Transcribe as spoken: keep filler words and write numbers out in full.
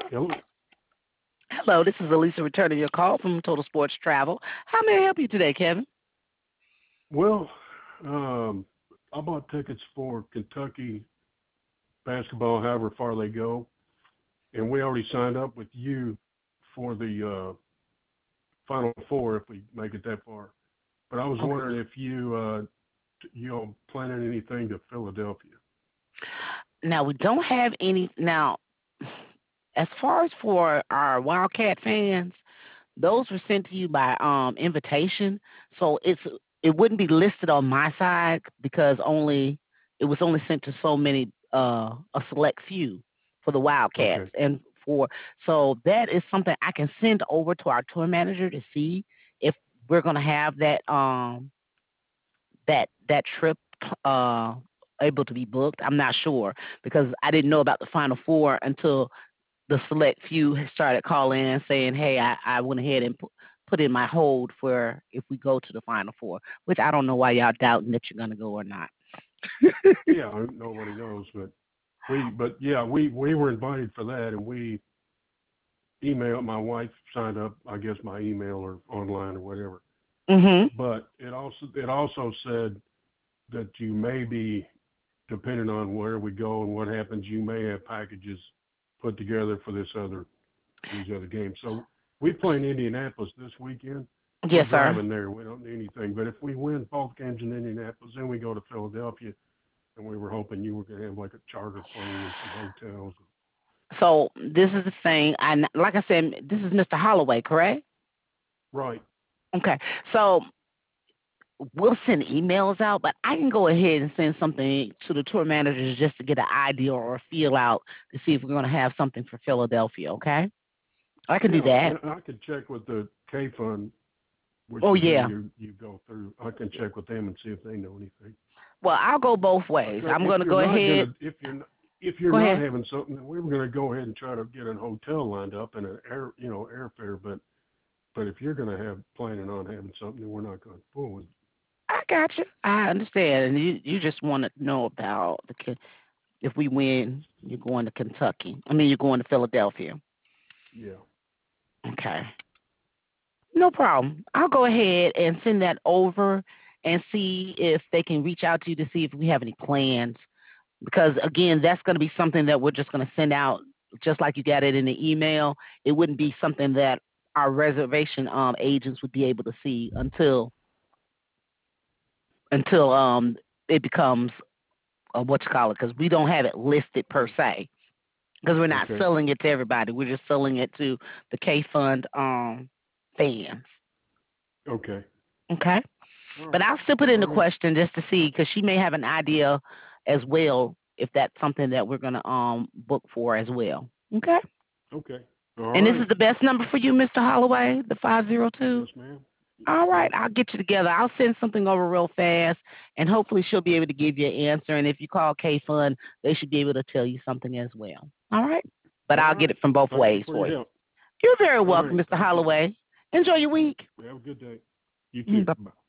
Hello. Hello, this is Elisa returning your call from Total Sports Travel. How may I help you today, Kevin? Well, um, I bought tickets for Kentucky basketball, however far they go, and we already signed up with you for the uh, Final Four if we make it that far. But I was Okay. wondering if you uh, t- you know planning anything to Philadelphia. Now we don't have any. Now, as far as for our Wildcat fans, those were sent to you by um invitation, so it's it wouldn't be listed on my side because only it was only sent to so many uh a select few for the Wildcats Okay. and for so that is something I can send over to our tour manager to see if we're gonna have that um that that trip uh able to be booked. I'm not sure because I didn't know about the Final Four until the select few started calling and saying, "Hey, I, I went ahead and pu- put in my hold for if we go to the Final Four," which I don't know why y'all doubting that you're gonna go or not. Yeah, I- nobody knows, but we but yeah we we were invited for that, and we emailed my wife signed up, I guess my email or online or whatever. Mhm. But it also it also said that you may be, depending on where we go and what happens, you may have packages put together for this other these other games. So we play in Indianapolis this weekend. We're Yes, sir. driving there. We don't need anything. But if we win both games in Indianapolis, then we go to Philadelphia, and we were hoping you were going to have like a charter plane and some hotels. So this is the thing. I like I said, this is Mister Holloway, correct? Right. Okay. So we'll send emails out, but I can go ahead and send something to the tour managers just to get an idea or a feel out to see if we're going to have something for Philadelphia. Okay. I can do Yeah, that. and I could check with the K Fund, which Oh is who yeah. you you go through. I can check with them and see if they know anything. Well, I'll go both I ways. said, I'm if going to you're go not ahead. gonna, if you're not, if you're Go not ahead. having something, then we were gonna go ahead and try to get a hotel lined up and an air, you know, airfare. But but if you're gonna have planning on having something, then we're not going forward. I got you. I understand. And you, you just want to know about the Ken- if we win, you're going to Kentucky. I mean, you're going to Philadelphia. Yeah. Okay. No problem. I'll go ahead and send that over and see if they can reach out to you to see if we have any plans. Because again, that's going to be something that we're just going to send out, just like you got it in the email. It wouldn't be something that our reservation um agents would be able to see until until um it becomes uh, what you call it, because we don't have it listed per se, because we're not Okay. selling it to everybody. We're just selling it to the K Fund um fans. Okay. Okay, All but right. I'll still put in All the right. question just to see, because she may have an idea as well if that's something that we're gonna um book for as well. Okay, Okay. All and this is right. the best number for you, Mister Holloway, the five zero two. Yes, ma'am. All right, Yep. I'll get you together. I'll send something over real fast, and hopefully she'll be able to give you an answer. And if you call K Fund, they should be able to tell you something as well. All right, but All I'll get right. it from both Thank you ways for for your you. help. You're very All welcome, right. Mister Thank you. Holloway. Enjoy your week. Have a good day. You too. Bye. Bye.